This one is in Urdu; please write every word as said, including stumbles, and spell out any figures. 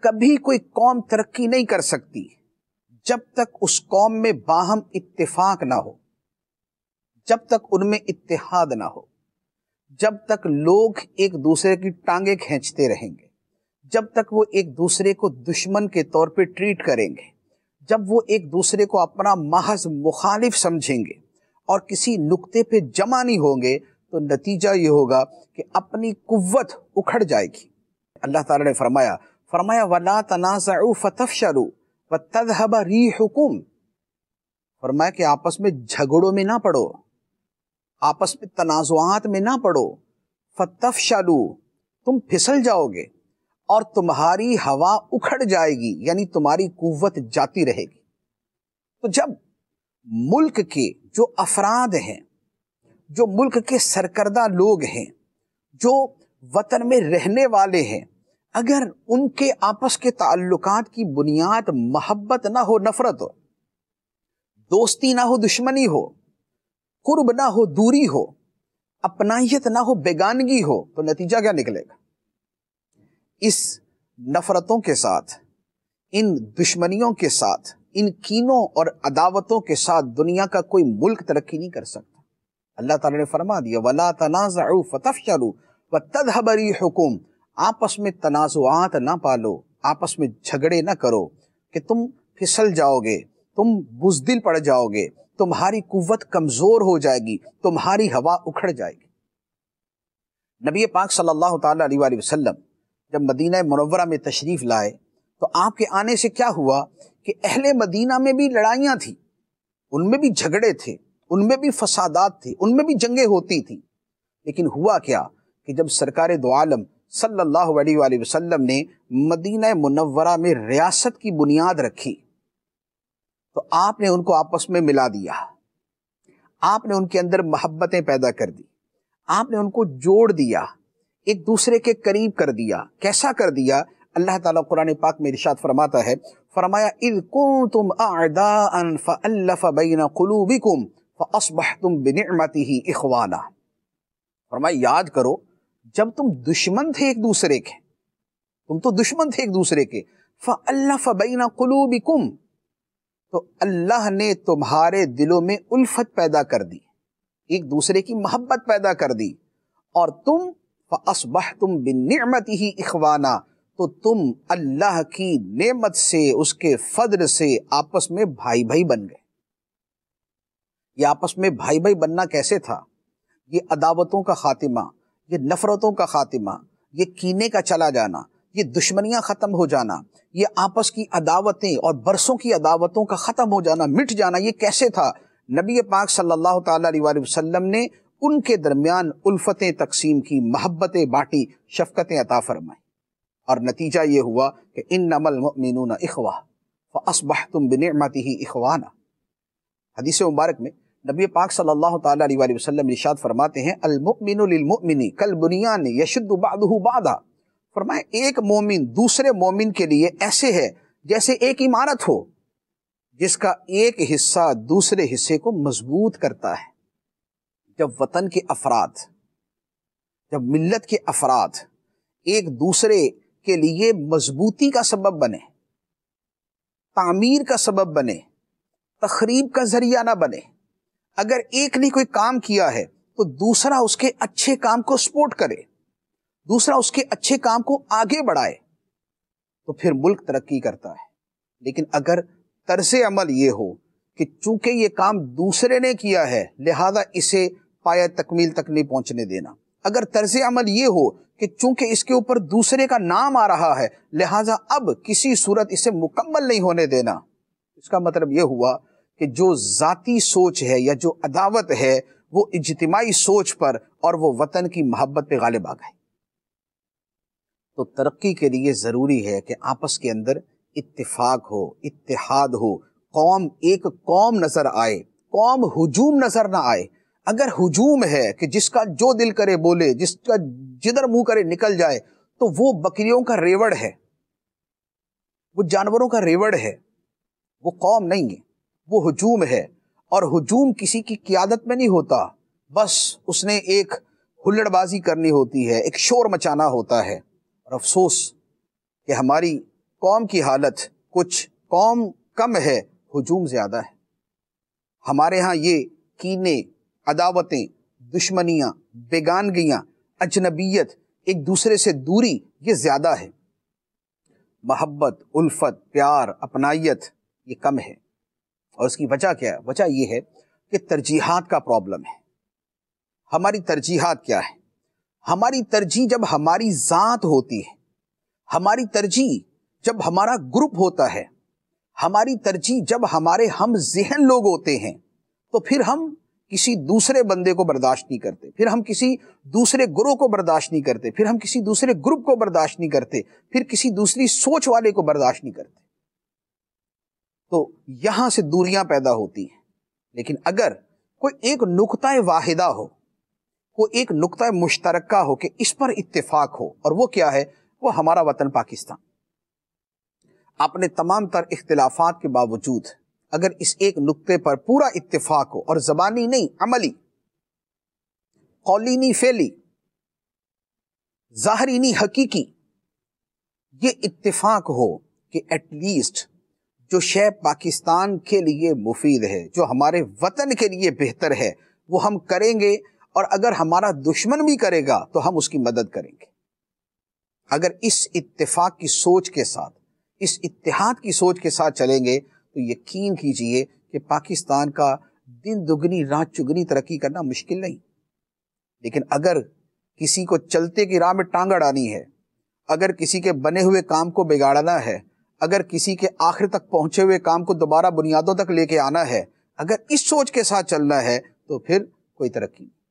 کبھی کوئی قوم ترقی نہیں کر سکتی جب تک اس قوم میں باہم اتفاق نہ ہو، جب تک ان میں اتحاد نہ ہو، جب تک لوگ ایک دوسرے کی ٹانگیں کھینچتے رہیں گے، جب تک وہ ایک دوسرے کو دشمن کے طور پہ ٹریٹ کریں گے، جب وہ ایک دوسرے کو اپنا محض مخالف سمجھیں گے اور کسی نقطے پہ جمع نہیں ہوں گے، تو نتیجہ یہ ہوگا کہ اپنی قوت اکھڑ جائے گی۔ اللہ تعالیٰ نے فرمایا فرمایا وَلَا تَنَازَعُوا فَتَفْشَلُوا وَتَذْهَبَ رِيحُكُمْ، فرمایا کہ آپس میں جھگڑوں میں نہ پڑو، آپس میں تنازعات میں نہ پڑو، فَتَفْشَلُوا، تم پھسل جاؤ گے اور تمہاری ہوا اکھڑ جائے گی، یعنی تمہاری قوت جاتی رہے گی۔ تو جب ملک کے جو افراد ہیں، جو ملک کے سرکردہ لوگ ہیں، جو وطن میں رہنے والے ہیں، اگر ان کے آپس کے تعلقات کی بنیاد محبت نہ ہو، نفرت ہو، دوستی نہ ہو، دشمنی ہو، قرب نہ ہو، دوری ہو، اپنائیت نہ ہو، بیگانگی ہو، تو نتیجہ کیا نکلے گا؟ اس نفرتوں کے ساتھ، ان دشمنیوں کے ساتھ، ان کینوں اور عداوتوں کے ساتھ دنیا کا کوئی ملک ترقی نہیں کر سکتا۔ اللہ تعالیٰ نے فرما دیا وَلَا تَنَازَعُوا فَتَفْشَلُوا وَتَذْهَبَ رِيحُكُمْ، آپس میں تنازعات نہ پالو، آپس میں جھگڑے نہ کرو کہ تم پھسل جاؤ گے، تم بزدل پڑ جاؤ گے، تمہاری قوت کمزور ہو جائے گی، تمہاری ہوا اکھڑ جائے گی۔ نبی پاک صلی اللہ تعالیٰ علیہ وآلہ وسلم جب مدینہ منورہ میں تشریف لائے تو آپ کے آنے سے کیا ہوا کہ اہل مدینہ میں بھی لڑائیاں تھیں، ان میں بھی جھگڑے تھے، ان میں بھی فسادات تھے، ان میں بھی جنگیں ہوتی تھیں، لیکن ہوا کیا کہ جب سرکار دو عالم صلی اللہ علیہ وآلہ وسلم نے مدینہ منورہ میں ریاست کی بنیاد رکھی تو آپ نے ان کو آپس میں ملا دیا، آپ نے ان کے اندر محبتیں پیدا کر دی، آپ نے ان کو جوڑ دیا، ایک دوسرے کے قریب کر دیا۔ کیسا کر دیا؟ اللہ تعالیٰ قرآن پاک میں ارشاد فرماتا ہے، فرمایا اِذْ كُنْتُمْ أَعْدَاءً فَأَلَّفَ بَيْنَ قُلُوبِكُمْ فَأَصْبَحْتُمْ بِنِعْمَتِهِ إِخْوَانًا، فرمایا یاد کرو جب تم دشمن تھے ایک دوسرے کے، تم تو دشمن تھے ایک دوسرے کے، فَأَلَّفَ بَيْنَ قُلُوبِكُمْ، تو اللہ نے تمہارے دلوں میں الفت پیدا کر دی، ایک دوسرے کی محبت پیدا کر دی، اور تم فَأَصْبَحْتُمْ بِنِعْمَتِهِ إِخْوَانًا، تو تم اللہ کی نعمت سے، اس کے فضل سے آپس میں بھائی بھائی بن گئے۔ یہ آپس میں بھائی بھائی بننا کیسے تھا؟ یہ عداوتوں کا خاتمہ، یہ نفرتوں کا خاتمہ، یہ کینے کا چلا جانا، یہ دشمنیاں ختم ہو جانا، یہ آپس کی عداوتیں اور برسوں کی عداوتوں کا ختم ہو جانا، مٹ جانا، یہ کیسے تھا؟ نبی پاک صلی اللہ تعالیٰ علیہ وآلہ وسلم نے ان کے درمیان الفتیں تقسیم کی، محبتیں بانٹی، شفقتیں عطا فرمائی، اور نتیجہ یہ ہوا کہ انما المؤمنون اخوہ فاصبحتم بنعمتہ اخوانا۔ حدیث مبارک میں نبی پاک صلی اللہ تعالیٰ علیہ وآلہ وسلم ارشاد فرماتے ہیں المؤمن للمؤمن کالبنیان یشد بعضہ بعضا، فرمایا ایک مومن دوسرے مومن کے لیے ایسے ہے جیسے ایک عمارت ہو جس کا ایک حصہ دوسرے حصے کو مضبوط کرتا ہے۔ جب وطن کے افراد، جب ملت کے افراد ایک دوسرے کے لیے مضبوطی کا سبب بنے، تعمیر کا سبب بنے، تخریب کا ذریعہ نہ بنے، اگر ایک نے کوئی کام کیا ہے تو دوسرا اس کے اچھے کام کو سپورٹ کرے، دوسرا اس کے اچھے کام کو آگے بڑھائے، تو پھر ملک ترقی کرتا ہے۔ لیکن اگر طرز عمل یہ ہو کہ چونکہ یہ کام دوسرے نے کیا ہے لہذا اسے پایہ تکمیل تک نہیں پہنچنے دینا، اگر طرز عمل یہ ہو کہ چونکہ اس کے اوپر دوسرے کا نام آ رہا ہے لہٰذا اب کسی صورت اسے مکمل نہیں ہونے دینا، اس کا مطلب یہ ہوا کہ جو ذاتی سوچ ہے یا جو عداوت ہے وہ اجتماعی سوچ پر اور وہ وطن کی محبت پہ غالب آ گئے۔ تو ترقی کے لیے ضروری ہے کہ آپس کے اندر اتفاق ہو، اتحاد ہو، قوم ایک قوم نظر آئے، قوم ہجوم نظر نہ آئے۔ اگر ہجوم ہے کہ جس کا جو دل کرے بولے، جس کا جدھر منہ کرے نکل جائے، تو وہ بکریوں کا ریوڑ ہے، وہ جانوروں کا ریوڑ ہے، وہ قوم نہیں ہے، وہ ہجوم ہے۔ اور ہجوم کسی کی قیادت میں نہیں ہوتا، بس اس نے ایک ہلڑ بازی کرنی ہوتی ہے، ایک شور مچانا ہوتا ہے۔ اور افسوس کہ ہماری قوم کی حالت کچھ، قوم کم ہے، ہجوم زیادہ ہے۔ ہمارے ہاں یہ کینے، عداوتیں، دشمنیاں، بیگانگیاں، اجنبیت، ایک دوسرے سے دوری، یہ زیادہ ہے۔ محبت، الفت، پیار، اپنائیت یہ کم ہے۔ اور اس کی وجہ کیا ہے؟ وجہ یہ ہے کہ ترجیحات کا پرابلم ہے۔ ہماری ترجیحات کیا ہے؟ ہماری ترجیح جب ہماری ذات ہوتی ہے، ہماری ترجیح جب ہمارا گروپ ہوتا ہے، ہماری ترجیح جب ہمارے ہم ذہن لوگ ہوتے ہیں، تو پھر ہم کسی دوسرے بندے کو برداشت نہیں کرتے، پھر ہم کسی دوسرے گروہ کو برداشت نہیں کرتے، پھر ہم کسی دوسرے گروپ کو برداشت نہیں کرتے، پھر کسی دوسری سوچ والے کو برداشت نہیں کرتے۔ تو یہاں سے دوریاں پیدا ہوتی ہیں۔ لیکن اگر کوئی ایک نقطہ واحدہ ہو، کوئی ایک نقطہ مشترکہ ہو کہ اس پر اتفاق ہو، اور وہ کیا ہے؟ وہ ہمارا وطن پاکستان۔ اپنے تمام تر اختلافات کے باوجود اگر اس ایک نقطے پر پورا اتفاق ہو، اور زبانی نہیں، عملی، قولی نہیں، فعلی، ظاہری نہیں، حقیقی، یہ اتفاق ہو کہ ایٹ لیسٹ جو شے پاکستان کے لیے مفید ہے، جو ہمارے وطن کے لیے بہتر ہے، وہ ہم کریں گے، اور اگر ہمارا دشمن بھی کرے گا تو ہم اس کی مدد کریں گے۔ اگر اس اتفاق کی سوچ کے ساتھ، اس اتحاد کی سوچ کے ساتھ چلیں گے تو یقین کیجئے کہ پاکستان کا دن دگنی رات چگنی ترقی کرنا مشکل نہیں۔ لیکن اگر کسی کو چلتے کی راہ میں ٹانگ اڑانی ہے، اگر کسی کے بنے ہوئے کام کو بگاڑنا ہے، اگر کسی کے آخر تک پہنچے ہوئے کام کو دوبارہ بنیادوں تک لے کے آنا ہے، اگر اس سوچ کے ساتھ چلنا ہے تو پھر کوئی ترقی نہیں۔